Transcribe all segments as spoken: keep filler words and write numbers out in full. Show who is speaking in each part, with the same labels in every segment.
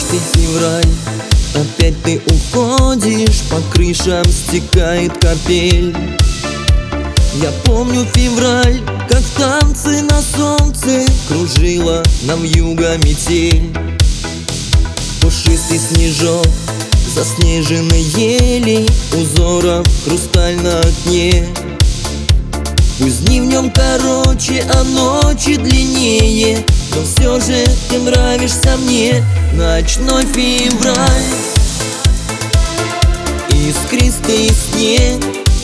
Speaker 1: Четвертый февраль, опять ты уходишь, по крышам стекает капель. Я помню февраль, как танцы на солнце кружила нам вьюга метель. Пушистый снежок, заснеженной ели, узоров хрусталь на окне. Пусть дни в нем короче, а ночи длиннее, но все же ты нравишься мне. Ночной февраль, искристый снег,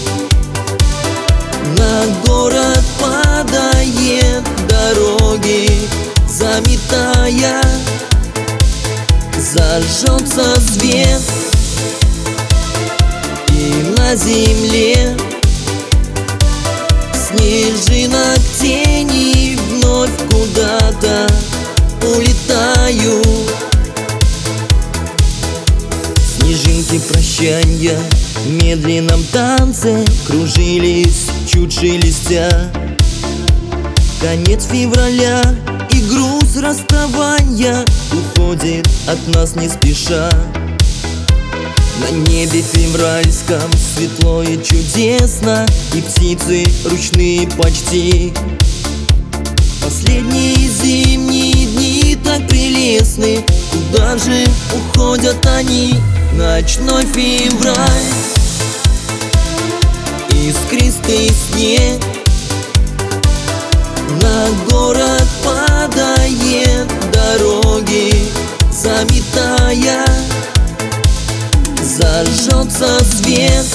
Speaker 1: на город падает, дороги заметая. Зажжется свет, и на земле снежинок тени вновь куда-то улетают. Снежинки прощанья в медленном танце кружились, чуть шелестя. Конец февраля, и груз расставания уходит от нас не спеша. На небе февральском светло и чудесно, и птицы ручные почти. Последние зимние дни так прелестны, куда же уходят они? Ночной февраль, искристый снег, на город падает, дороги заметая. Зажжется свет,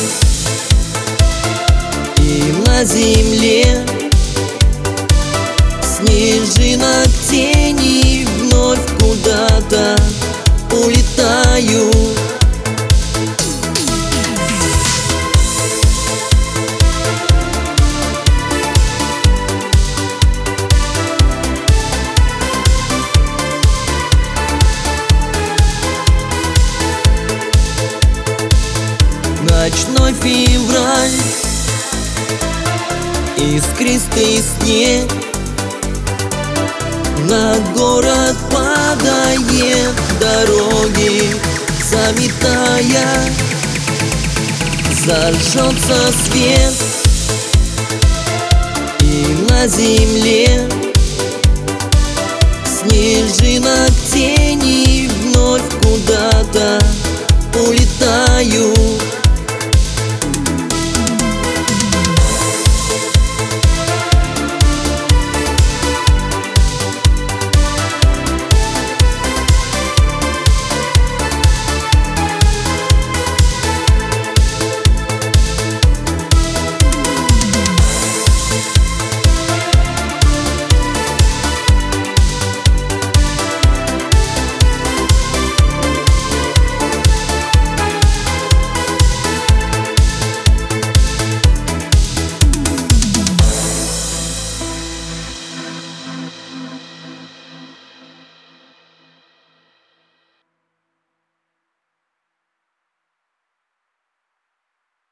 Speaker 1: и на земле снежинок тени вновь куда-то улетают. Ночной февраль, искристый снег, на город падает, дороги заметая. Зажжется свет, и на земле снежинок тени вновь куда-то улетают.